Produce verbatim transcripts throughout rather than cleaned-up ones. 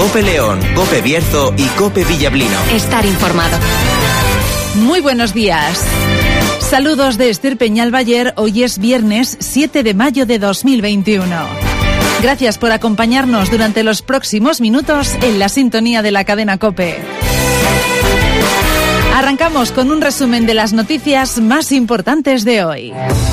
COPE León, COPE Bierzo y COPE Villablino. Estar informado. Muy buenos días. Saludos de Esther Peñalbayer. Hoy es viernes siete de mayo de dos mil veintiuno. Gracias por acompañarnos durante los próximos minutos en la sintonía de la cadena COPE. Arrancamos con un resumen de las noticias más importantes de hoy.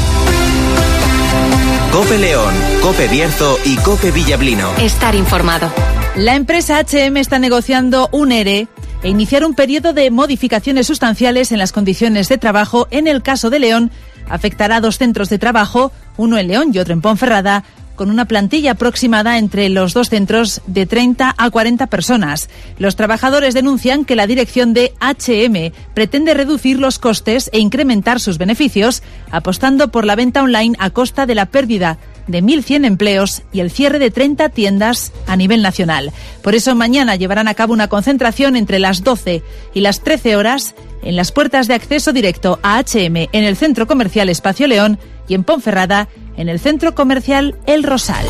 COPE León, COPE Bierzo y COPE Villablino. Estar informado. La empresa H M está negociando un E R E e iniciar un periodo de modificaciones sustanciales en las condiciones de trabajo. En el caso de León, afectará a dos centros de trabajo, uno en León y otro en Ponferrada, con una plantilla aproximada entre los dos centros de treinta a cuarenta personas. Los trabajadores denuncian que la dirección de H M pretende reducir los costes e incrementar sus beneficios, apostando por la venta online a costa de la pérdida de mil cien empleos y el cierre de treinta tiendas a nivel nacional. Por eso mañana llevarán a cabo una concentración entre las doce y las trece horas en las puertas de acceso directo a H M en el Centro Comercial Espacio León y en Ponferrada en el Centro Comercial El Rosal.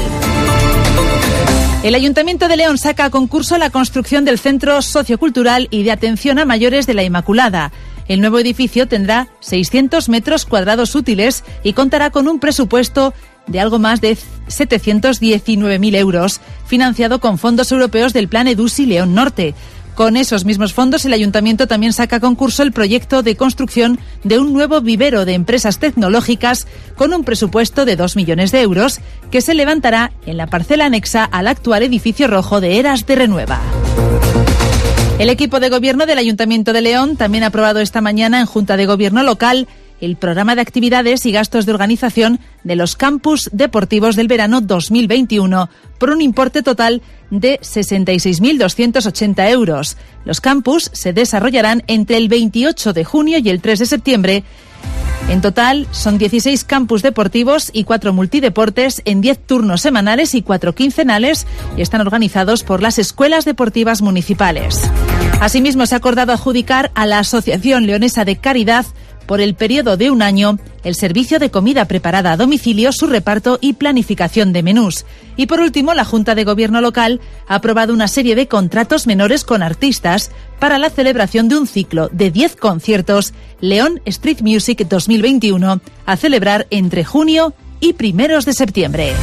El Ayuntamiento de León saca a concurso la construcción del Centro Sociocultural y de Atención a Mayores de la Inmaculada. El nuevo edificio tendrá seiscientos metros cuadrados útiles y contará con un presupuesto de algo más de setecientos diecinueve mil euros, financiado con fondos europeos del Plan EDUSI León Norte. Con esos mismos fondos, el Ayuntamiento también saca a concurso el proyecto de construcción de un nuevo vivero de empresas tecnológicas con un presupuesto de dos millones de euros que se levantará en la parcela anexa al actual edificio rojo de Eras de Renueva. El equipo de gobierno del Ayuntamiento de León también ha aprobado esta mañana en Junta de Gobierno Local el programa de actividades y gastos de organización de los campus deportivos del verano dos mil veintiuno por un importe total de sesenta y seis mil doscientos ochenta euros. Los campus se desarrollarán entre el veintiocho de junio y el tres de septiembre. En total son dieciséis campus deportivos y cuatro multideportes en diez turnos semanales y cuatro quincenales y están organizados por las escuelas deportivas municipales. Asimismo, se ha acordado adjudicar a la Asociación Leonesa de Caridad por el periodo de un año el servicio de comida preparada a domicilio, su reparto y planificación de menús. Y por último, la Junta de Gobierno Local ha aprobado una serie de contratos menores con artistas para la celebración de un ciclo de diez conciertos León Street Music dos mil veintiuno a celebrar entre junio y primeros de septiembre.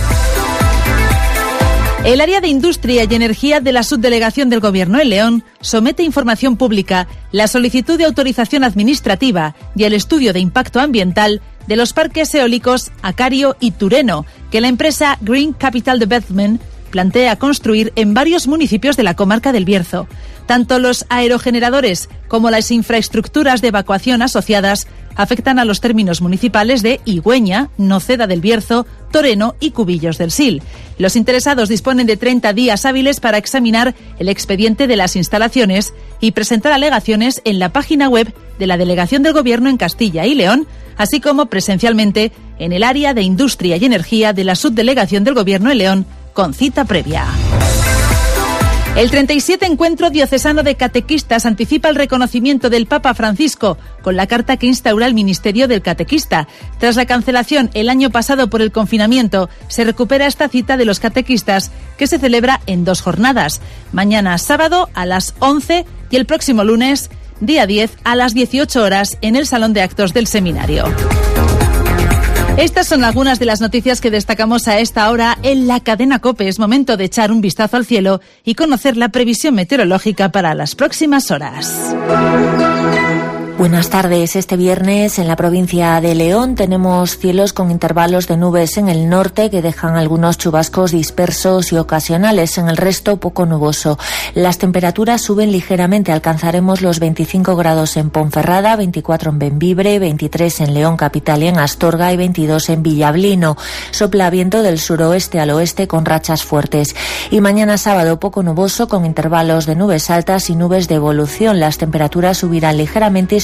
El área de Industria y Energía de la Subdelegación del Gobierno en León somete a información pública la solicitud de autorización administrativa y el estudio de impacto ambiental de los parques eólicos Acario y Tureno, que la empresa Green Capital Development plantea construir en varios municipios de la comarca del Bierzo. Tanto los aerogeneradores como las infraestructuras de evacuación asociadas afectan a los términos municipales de Higüeña, Noceda del Bierzo, Toreno y Cubillos del Sil. Los interesados disponen de treinta días hábiles para examinar el expediente de las instalaciones y presentar alegaciones en la página web de la Delegación del Gobierno en Castilla y León, así como presencialmente en el área de Industria y Energía de la Subdelegación del Gobierno en León, con cita previa. El treinta y siete Encuentro Diocesano de Catequistas anticipa el reconocimiento del Papa Francisco con la carta que instaura el Ministerio del Catequista. Tras la cancelación el año pasado por el confinamiento, se recupera esta cita de los catequistas, que se celebra en dos jornadas. Mañana sábado a las once y el próximo lunes, día diez, a las dieciocho horas en el Salón de Actos del Seminario. Estas son algunas de las noticias que destacamos a esta hora en la cadena COPE. Es momento de echar un vistazo al cielo y conocer la previsión meteorológica para las próximas horas. Buenas tardes. Este viernes en la provincia de León tenemos cielos con intervalos de nubes en el norte que dejan algunos chubascos dispersos y ocasionales. En el resto poco nuboso. Las temperaturas suben ligeramente. Alcanzaremos los veinticinco grados en Ponferrada, veinticuatro en Bembibre, veintitrés en León capital y en Astorga y veintidós en Villablino. Sopla viento del suroeste al oeste con rachas fuertes. Y mañana sábado poco nuboso con intervalos de nubes altas y nubes de evolución. Las temperaturas subirán ligeramente y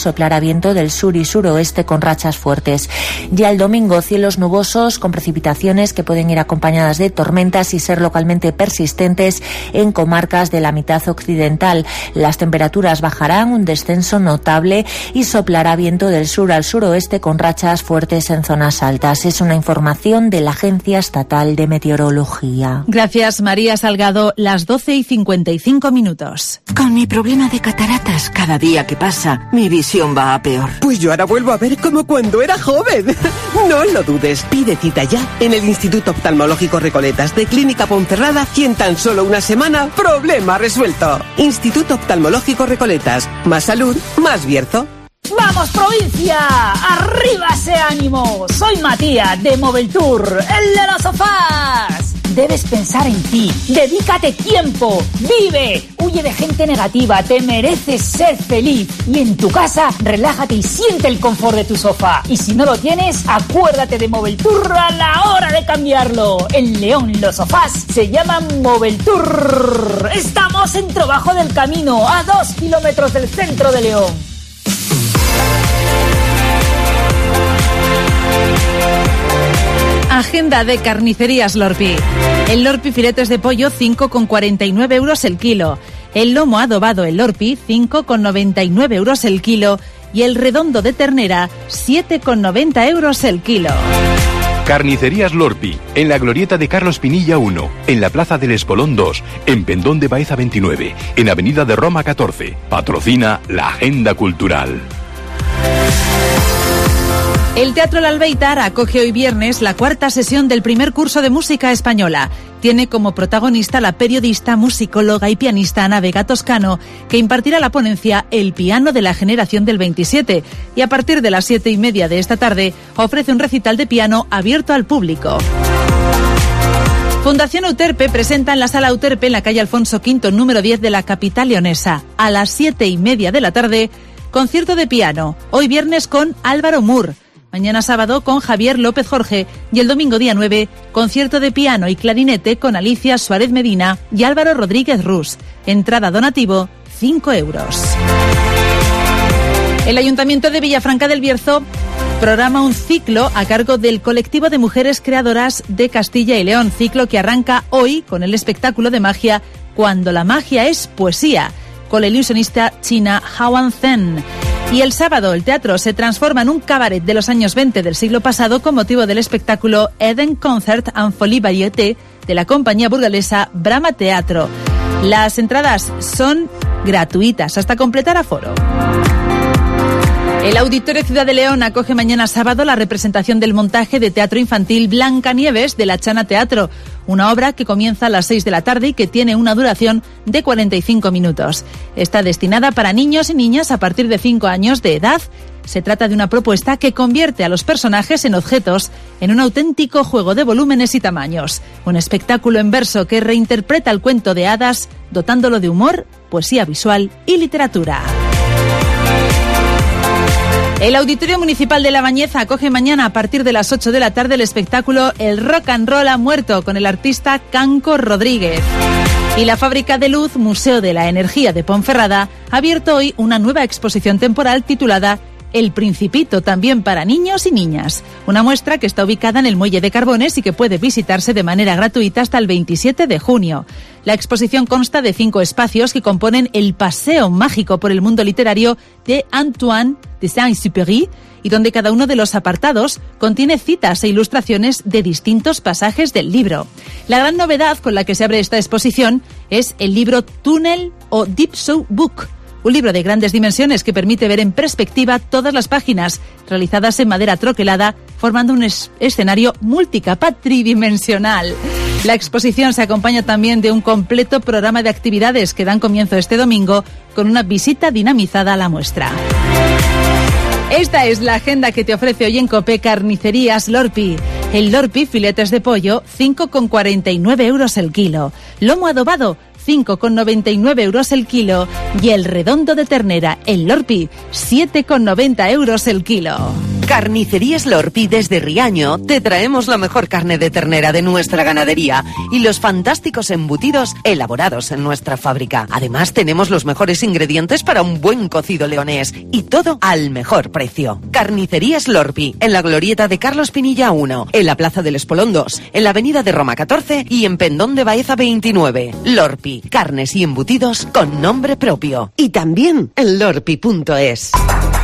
soplará viento del sur y suroeste con rachas fuertes. Ya el domingo, cielos nubosos con precipitaciones que pueden ir acompañadas de tormentas y ser localmente persistentes en comarcas de la mitad occidental. Las temperaturas bajarán, un descenso notable y soplará viento del sur al suroeste con rachas fuertes en zonas altas. Es una información de la Agencia Estatal de Meteorología. Gracias, María Salgado. Las doce y cincuenta y cinco minutos. Con mi problema de cataratas, cada día que pasa, mi visión va a peor. Pues yo ahora vuelvo a ver como cuando era joven. No lo dudes, pide cita ya en el Instituto Oftalmológico Recoletas de Clínica Ponferrada y en tan solo una semana, problema resuelto. Instituto Oftalmológico Recoletas. Más salud, más Bierzo. ¡Vamos, provincia! ¡Arriba ese ánimo! Soy Matías de Moveltour, el de los sofás. Debes pensar en ti, dedícate tiempo, vive, huye de gente negativa, te mereces ser feliz. Y en tu casa, relájate y siente el confort de tu sofá. Y si no lo tienes, acuérdate de Moveltour a la hora de cambiarlo. En León los sofás se llaman Moveltour. Estamos en Trabajo del Camino, a dos kilómetros del centro de León. Agenda de Carnicerías Lorpi. El Lorpi filetes de pollo cinco con cuarenta y nueve euros el kilo. El lomo adobado el Lorpi cinco con noventa y nueve euros el kilo. Y el redondo de ternera siete con noventa euros el kilo. Carnicerías Lorpi, en la glorieta de Carlos Pinilla uno, en la Plaza del Espolón dos, en Pendón de Baeza veintinueve, en Avenida de Roma catorce. Patrocina la Agenda Cultural. El Teatro La Albéitar acoge hoy viernes la cuarta sesión del primer curso de música española. Tiene como protagonista la periodista, musicóloga y pianista Ana Vega Toscano, que impartirá la ponencia El piano de la generación del veintisiete. Y a partir de las siete y media de esta tarde ofrece un recital de piano abierto al público. Fundación Euterpe presenta en la Sala Euterpe, en la calle Alfonso quinto, número diez de la capital leonesa, a las siete y media de la tarde, concierto de piano. Hoy viernes con Álvaro Mur. Mañana sábado con Javier López Jorge y el domingo día nueve, concierto de piano y clarinete con Alicia Suárez Medina y Álvaro Rodríguez Rus. Entrada donativo, cinco euros. El Ayuntamiento de Villafranca del Bierzo programa un ciclo a cargo del colectivo de mujeres creadoras de Castilla y León. Ciclo que arranca hoy con el espectáculo de magia Cuando la magia es poesía, con la ilusionista china Hawan Zhen. Y el sábado el teatro se transforma en un cabaret de los años veinte del siglo pasado con motivo del espectáculo Eden Concert and Folie Varieté de la compañía burgalesa Brahma Teatro. Las entradas son gratuitas hasta completar aforo. El Auditorio Ciudad de León acoge mañana sábado la representación del montaje de teatro infantil Blancanieves de la Chana Teatro, una obra que comienza a las seis de la tarde y que tiene una duración de cuarenta y cinco minutos. Está destinada para niños y niñas a partir de cinco años de edad. Se trata de una propuesta que convierte a los personajes en objetos en un auténtico juego de volúmenes y tamaños. Un espectáculo en verso que reinterpreta el cuento de hadas, dotándolo de humor, poesía visual y literatura. El Auditorio Municipal de La Bañeza acoge mañana a partir de las ocho de la tarde el espectáculo El Rock and Roll ha muerto con el artista Canco Rodríguez. Y la Fábrica de Luz, Museo de la Energía de Ponferrada, ha abierto hoy una nueva exposición temporal titulada El Principito, también para niños y niñas. Una muestra que está ubicada en el Muelle de Carbones y que puede visitarse de manera gratuita hasta el veintisiete de junio. La exposición consta de cinco espacios que componen el paseo mágico por el mundo literario de Antoine de Saint-Exupéry y donde cada uno de los apartados contiene citas e ilustraciones de distintos pasajes del libro. La gran novedad con la que se abre esta exposición es el libro Túnel o Deep Show Book, un libro de grandes dimensiones que permite ver en perspectiva todas las páginas, realizadas en madera troquelada, formando un es- escenario multicapa tridimensional. La exposición se acompaña también de un completo programa de actividades que dan comienzo este domingo con una visita dinamizada a la muestra. Esta es la agenda que te ofrece hoy en COPE Carnicerías Lorpi. El Lorpi, filetes de pollo, cinco con cuarenta y nueve euros el kilo. Lomo adobado, cinco con noventa y nueve euros el kilo. Y el redondo de ternera, el Lorpi, siete con noventa euros el kilo. Carnicerías Lorpi desde Riaño te traemos la mejor carne de ternera de nuestra ganadería y los fantásticos embutidos elaborados en nuestra fábrica. Además tenemos los mejores ingredientes para un buen cocido leonés y todo al mejor precio. Carnicerías Lorpi, en la glorieta de Carlos Pinilla uno, en la Plaza del Espolón dos, en la Avenida de Roma catorce y en Pendón de Baeza veintinueve. Lorpi, carnes y embutidos con nombre propio. Y también en lorpi punto es.